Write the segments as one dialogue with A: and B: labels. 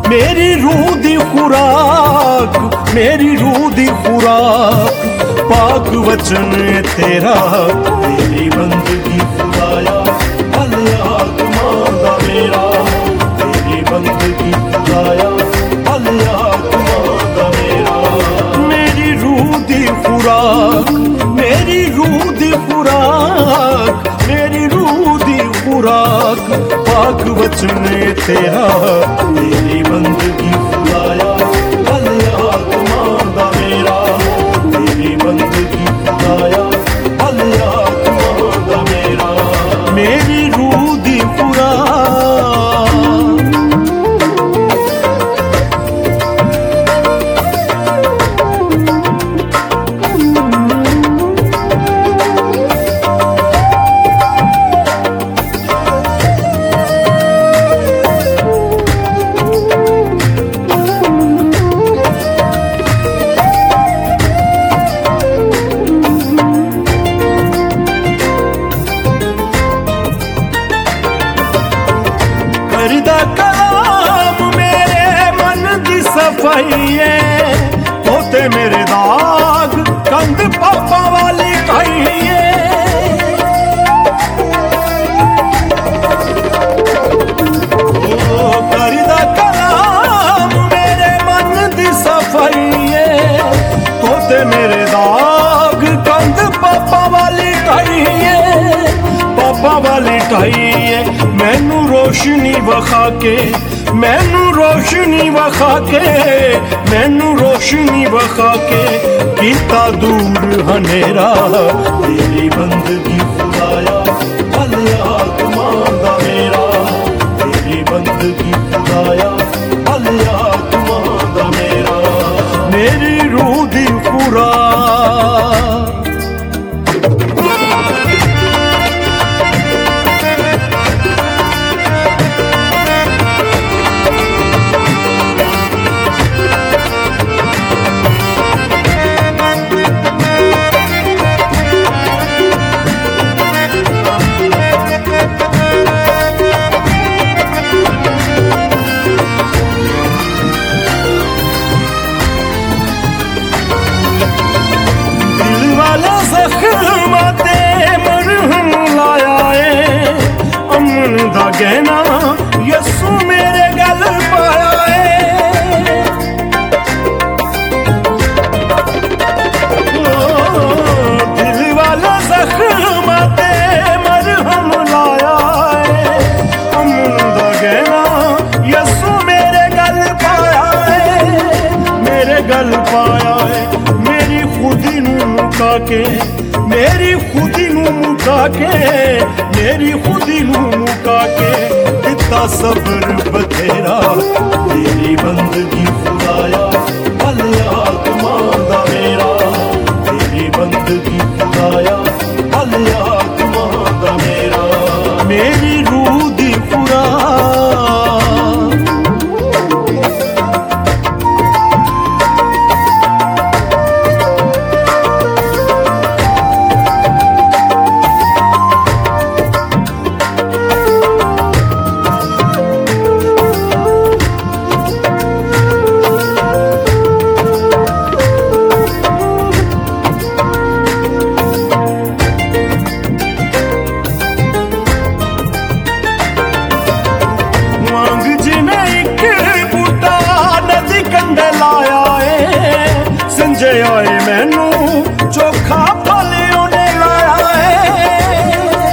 A: मेरी रूह दी खुराक, मेरी रूह दी खुराक पाक वचन तेरा। तेरी बंदगी खुदाया भल आत्मा दा मेरा, तेरी बंदगी खुदाया भल आत्मा दा मेरा। मेरी रूह दी खुराक, मेरी रूह दी खुराक, मेरी रूह दी खुराक पाक वचन तेरा। तेरी बंदगी खुदाया भल आत्मा दा मेरा, तेरी बंदगी खुदाया भल आत्मा दा मेरा। मेरी रूह दी खुराक। करदा कलाम मेरे मन दी सफाई, तोते मेरे दाग कंध पापा वाली खाइए। करदा कलाम मेरे मन दी सफाई, तोते मेरे दाग कंध पापा वाली खाइए, पापा वाली ठाइए। मैनू रोशनी वखा के, मैनू रोशनी वखा के, मैनू रोशनी वखा के कीता दूर हनेरा। तेरी बंदगी खुदाया भल आत्मा दा मेरा, तेरी बंदगी खुदाया भल आत्मा दा मेरा। मेरी रूह दी खुराक। जख्माते मरहम लाया है, अमन दा गहना यसू मेरे गल पाया है। दिल वाला जख्माते मरहम लाया है, अमन दा गहना यसू मेरे गल पाया है, मेरे गल पाया है। मेरी खुदी नू मुका के, मेरी खुदी नू मुका के, मेरी खुदी नू मुका के दिता सब्र बथेरा। तेरी बंदगी खुदाया भल आत्मा दा मेरा, तेरी बंदगी खुदाया भल आत्मा दा मेरा। मेरी रूह दी खुराक। संजे आए मैनू चोखा फल उन्हें लाया है।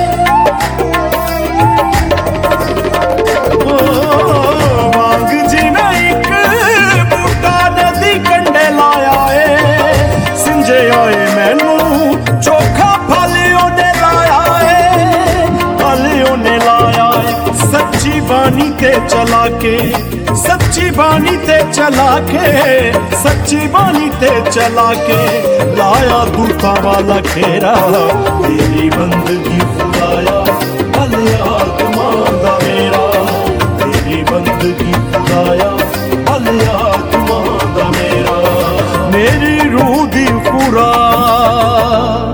A: वांग जिन्हें एक बूटा नदी कंडे लाया है। संजे आए मैनू चोखा फल उन्हें लाया है, फल उन्हें लाया है। सच्ची बानी ते चला के, सच्ची बानी ते चला के, सच्ची बानी ते चला के लाया दूता वाला घेरा। तेरी बंदगी खुदाया भल आत्मा दा मेरा, तेरी बंदगी खुदाया भल आत्मा दा मेरा। मेरी रूह दी खुराक।